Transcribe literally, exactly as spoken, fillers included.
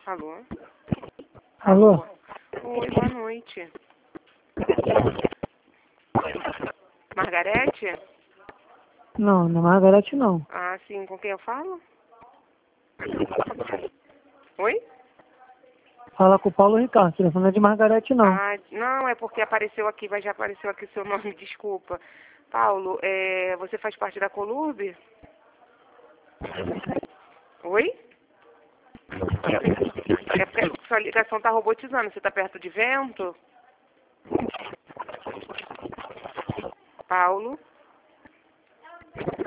Alô? Alô? Oi, boa noite. Margarete? Não, não é Margarete não. Ah, sim, com quem eu falo? Oi? Fala com o Paulo Ricardo, o telefone não é de Margarete não. Ah, não, é porque apareceu aqui, mas já apareceu aqui o seu nome, desculpa. Paulo, é, você faz parte da Colurbe? Oi? É porque sua ligação tá robotizando, você tá perto de vento? Paulo?